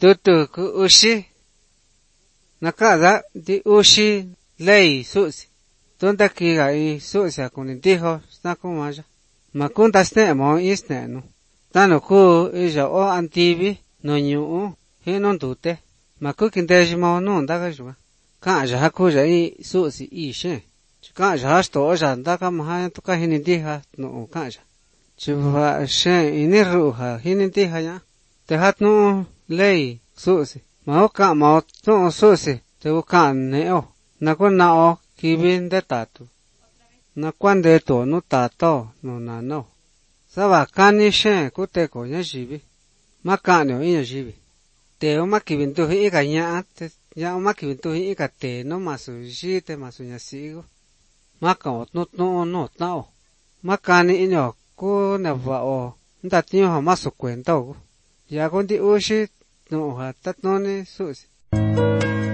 tutu ku ushi nakada di ushi ley susi tonta kiga i susi akunintijo snakumaya makunta snemo isnenu tano ku ija o antivi no nyuu hinon tute makukindejimo no ndaga juga ka'ya hakuya i susi ishe ka'ya hasto oya ndaka maha tuka hinintija no ka'ya chiva she iniruja hinintija ya te hatnu ley susi mao ka mao no susi te ukan neo nakunao kibin de tatu nakwande to no tato no nano saba kani she kuteko nyajibi makanyo inyajibi te o makibin tu hi kanya te ya o makibin tu hi ka te no masu jite masu nyasigo makao no tao makani inyo ku na vao ndatinyo ha masu kwenta ya kondi ushi no ha tatnoni susi